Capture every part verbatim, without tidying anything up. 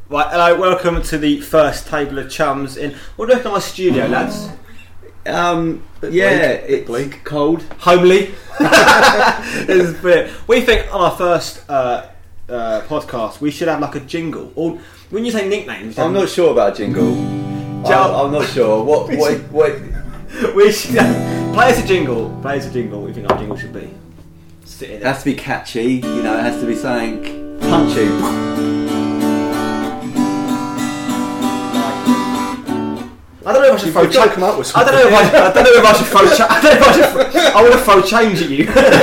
Right, hello, welcome to the first table of chums in. What do you reckon of my studio, lads? Um, yeah, bleak. it's Bleak. cold. Homely. This is brilliant. We think on our first uh, uh, podcast we should have like a jingle. Or when you say nicknames, I'm not sure about a jingle. I'm, I'm not sure. What? What? What? we should have, play us a jingle. Play us a jingle. What do you think our jingle should be? Sit in It it. has to be catchy. You know, it has to be something punchy. I don't know if I should throw. You've got to Cha- come up with I don't something. know if I, I don't know if I should throw. Cha- I don't know if I should. Throw, I want to throw change at you.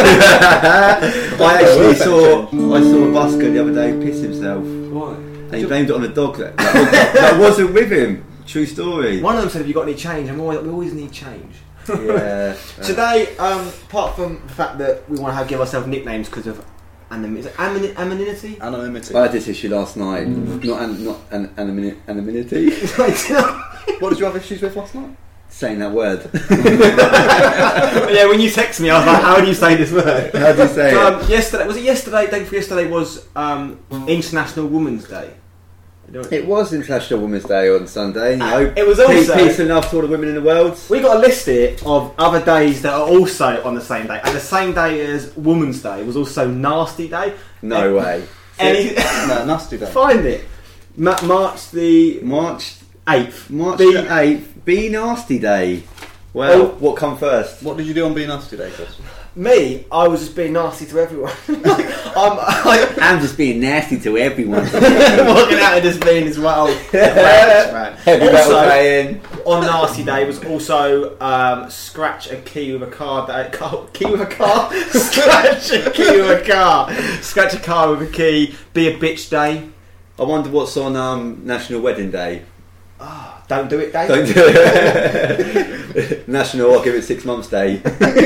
I actually saw. I saw a busker the other day piss himself, Why? and he blamed it on a dog that, that, that wasn't with him. True story. One of them said, "Have you got any change?" I'm always, we always need change. Yeah. Today, um, apart from the fact that we want to have, give ourselves nicknames because of anim- is it amin- anonymity. Anonymity. I had this issue last night. Not an, not an, anonymity. Anonymity. What did you have issues with last night? Saying that word. Yeah, when you text me, I was like, "How do you say this word?" How do you say it? Um, yesterday was it yesterday? Day before yesterday was um, International Women's Day. It was International Women's Day on Sunday. You know, It was peace, also- peace and love to all the women in the world. We got a list here of other days that are also on the same day, and the same day as Women's Day was also Nasty Day. No way. Any, No, nasty day. find it. Ma- March the March eighth. March Be- the eighth. Be Nasty Day. Well, Oh. what come first? What did you do on Be Nasty Day, Chris? Me, I was just being nasty to everyone. I'm, I, I'm just being nasty to everyone. walking out and just being this well. Heavy metal Also, playing. on Nasty Day was also um, scratch a key with a car day. Car, key with a car. Scratch a key with a car. Scratch a car with a key. Be a bitch day. I wonder what's on um, National Wedding Day. Oh, don't do it day. Don't do it. National I'll give it six months day.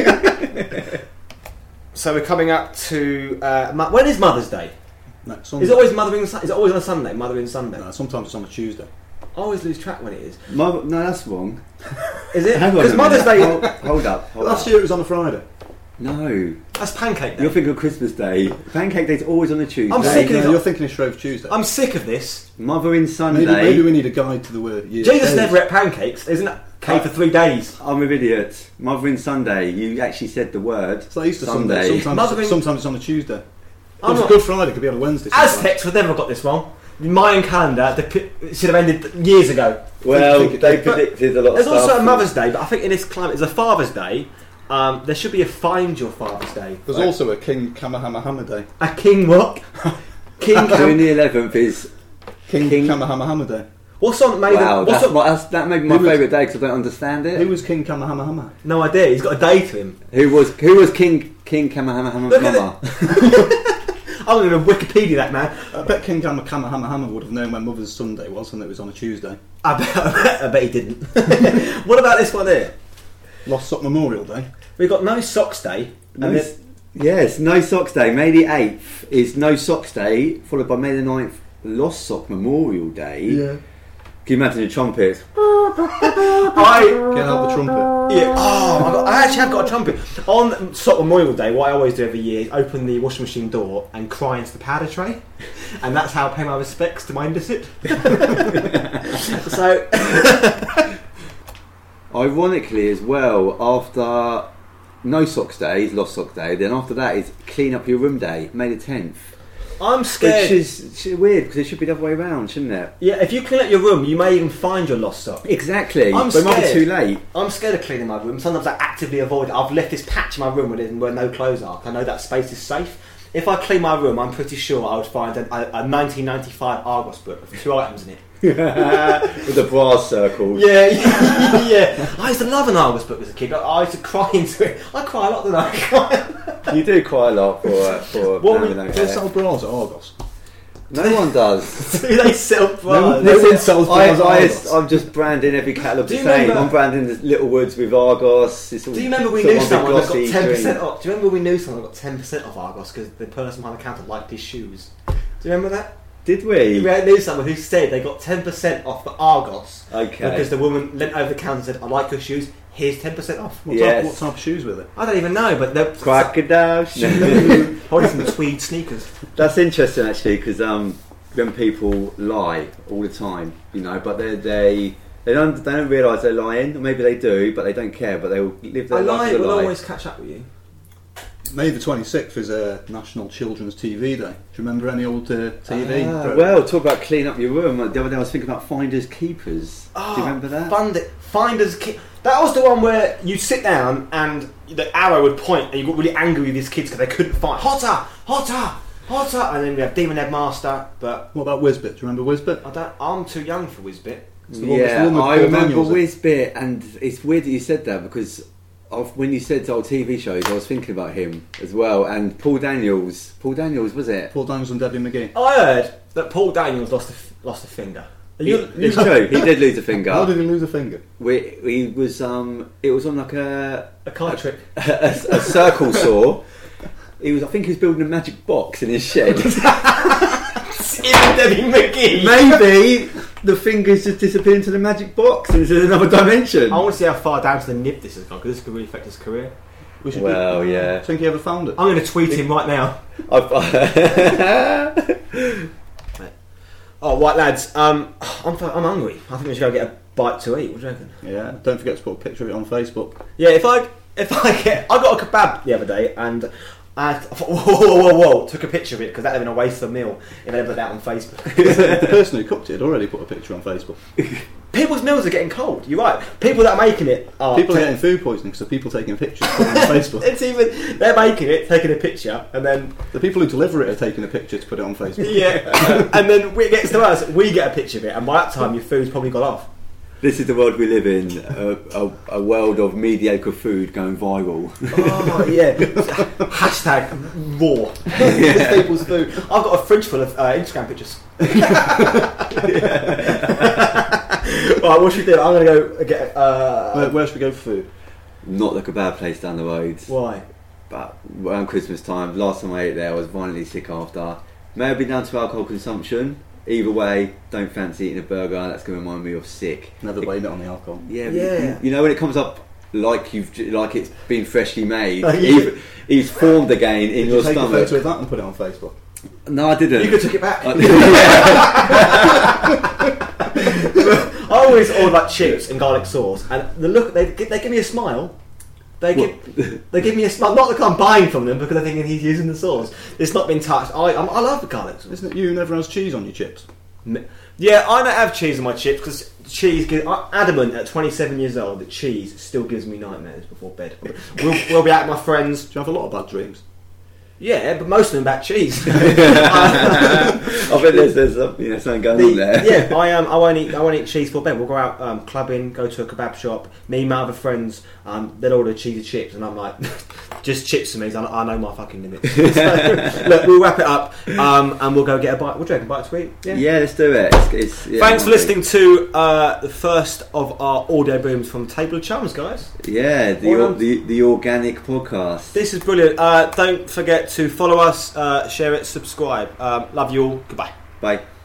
So we're coming up to uh, mo- when is Mother's Day? No, Sunday. Is it always Mothering? Su- Is it always on a Sunday? Mothering Sunday. No, sometimes it's on a Tuesday. I always lose track when it is. Mother, no, that's wrong. Is it? Hang on Because a Mother's minute. Day. Hold, hold up. Hold Last up. year it was on a Friday. No. That's Pancake Day. You're thinking of Christmas Day. Pancake Day's always on a Tuesday. I'm sick of No, it. you're thinking of Shrove Tuesday. I'm sick of this. Mothering Sunday. Maybe, maybe we need a guide to the word. Year Jesus days. never ate pancakes. Isn't that K for three days? I'm an idiot. Mothering Sunday. You actually said the word. It's like Easter Sunday. Sunday. Sometimes, Mothering- sometimes it's on a Tuesday. I'm Good, not- Good Friday could be on a Wednesday. sometimes. Aztecs would never have got this wrong. The Mayan calendar the pi- it should have ended years ago. Well, think it they did, but predicted a lot of There's stuff. also a Mother's Day, but I think in this climate, there's a Father's Day. Um, there should be a Find Your Father's Day. There's Right. also a King Kamehameha Day. A King what? King June Cam- the eleventh is King, King- Kamehameha Day. What's on? Maybe wow. what's That's on, my, that's, that may be my Who was- favourite day because I don't understand it. Who was King Kamehameha? no idea. He's got a day to him. Who was who was King King Kamehameha Look at Mama? I'm going to Wikipedia that, man. I bet King Kame- Kamehameha would have known when Mother's Sunday was and it was on a Tuesday. I bet, I bet, I bet he didn't. What about this one here? Lost Sock Memorial Day. We've got No Socks Day. No, And s- yes, No Socks Day. May the eighth is No Socks Day, followed by May the ninth, Lost Sock Memorial Day. Can you imagine the trumpets? I, Get out the trumpet. yeah, oh, my God, I actually have got a trumpet. On Sock Memorial Day, what I always do every year is open the washing machine door and cry into the powder tray. And that's how I pay my respects to my Indesit. So, Ironically, as well, after No Socks Day is Lost Socks Day, then after that is Clean Up Your Room Day, May the tenth. I'm scared. Which is, which is weird because it should be the other way around, shouldn't it? Yeah, if you clean up your room, you may even find your lost sock. Exactly. I'm but it might be scared. too late. I'm scared of cleaning my room. Sometimes I actively avoid it. I've left this patch in my room where, there's- where no clothes are. I know that space is safe. If I clean my room, I'm pretty sure I would find a, a, a nineteen ninety-five Argos book with two items in it. With the brass circles. Yeah, yeah, yeah. I used to love an Argos book as a kid. I, I used to cry into it. I cry a lot, don't I? You do quite a lot for uh, for. What now we- we know They that. sell bras at Argos. No one does. Do they sell bras? No one sells I, bras at I, Argos. I'm just branding every catalogue Do the you same. remember- I'm branding the Little Woods with Argos. It's all Do you remember we sort knew of a someone that got glossy ten percent dream. off? Do you remember we knew someone that got ten percent off Argos because the person behind the counter liked his shoes? Do you remember that? Did we? We knew someone who said they got ten percent off the Argos Okay. because the woman leant over the counter and said, "I like your shoes. Here's ten percent off." What, Yes. type, what type of shoes were they? I don't even know, but they're Crocodile. probably some tweed sneakers. That's interesting actually because um, when people lie all the time, you know, but they they they don't they don't realise they're lying, or maybe they do, but they don't care. But they will live their I life lie with a will lie. always catch up with you. May the twenty-sixth is a National Children's T V Day. Do you remember any old uh, T V? Ah, well, talk about cleaning up your room. The other day I was thinking about finders keepers. Oh, Do you remember that? Find Finders Ke- That was the one where you sit down and the arrow would point, and you got really angry with these kids because they couldn't find hotter, hotter, hotter, and then we have Demon Headmaster. But What about Whizbit? Do you remember Whizbit? I don't. I'm too young for Whizbit. It's the one- it's the Yeah, one with I Paul remember Daniels in. Whizbit, and it's weird that you said that because of when you said old T V shows, I was thinking about him as well. And Paul Daniels, Paul Daniels was it? Paul Daniels and Debbie McGee. I heard that Paul Daniels lost a f- lost a finger. Are He, you- it's true. He did lose a finger. How did he lose a finger? We, he was um, it was on like a a card trick. a, a circle saw. He was, I think, he was building a magic box in his shed. Even Debbie McGee. Maybe the fingers just disappeared into the magic box into another dimension. I want to see how far down to the nib this has gone because this could really affect his career. We should Well, do, yeah. Think he ever found it? I'm going to tweet him right now. I've, Oh, right, lads. Um, I'm f- I'm hungry. I think we should go get a bite to eat. What do you reckon? Yeah. Don't forget to put a picture of it on Facebook. Yeah, if I if I get I got a kebab the other day and I, I thought, whoa, whoa, whoa, whoa, took a picture of it because that would have been a waste of a meal if I put that on Facebook. The person who cooked it had already put a picture on Facebook. People's meals are getting cold. You're right. People that are making it are People are ta- getting food poisoning, so people taking pictures putting it on Facebook. It's even they're making it, taking a picture, and then The people who deliver it are taking a picture to put it on Facebook. yeah, and then when it gets to us, we get a picture of it, and by that time your food's probably got off. this is the world we live in. A, a, a world of mediocre food going viral. Oh yeah. Hashtag raw. These people's food. I've got a fridge full of uh, Instagram pictures. Right, what should we do? I'm going to go get. Uh, Where, where should we go for food? Not the kebab place down the road. why? But around Christmas time, last time I ate there, I was violently sick after. May have been down to alcohol consumption. Either way, don't fancy eating a burger. That's going to remind me of sick. Never blame it on the alcohol. Yeah, but Yeah. You, you know when it comes up like you've like it's been freshly made, Oh, yeah. even- it's formed again in Did your you take a stomach. photo of that and put it on Facebook? No, I didn't. You could take it back. I- I always order like chips and garlic sauce, and the look they gi- they give me a smile. They give they give me a smile. Not that I'm buying from them because they're thinking he's using the sauce. It's not been touched. I I'm, I love the garlic sauce. Isn't it you who never has cheese on your chips? Yeah, I don't have cheese on my chips because cheese. Gives, I'm adamant at twenty-seven years old that cheese still gives me nightmares before bed. We'll, we'll be out with my friends. Do you have a lot of bad dreams? Yeah, but most of them about cheese. I bet there's, there's something, you know, something going The- on there. yeah, I um, I won't eat. I won't eat cheese for bed. We'll go out um, clubbing, go to a kebab shop. Me, and my other friends, um, they'll order cheesy chips, and I'm like, just chips for me. So I, I know my fucking limits. So, look, we'll wrap it up, um, and we'll go get a bite. What do you reckon? Bite to eat? Yeah, let's do it. It's, it's, yeah, Thanks for I think- listening to uh, the first of our audio booms from Table of Chums, guys. Yeah, the, Well or, done. the the organic podcast. This is brilliant. Uh, don't forget to follow us, uh, share it, subscribe. Um, love you all. Goodbye. Bye.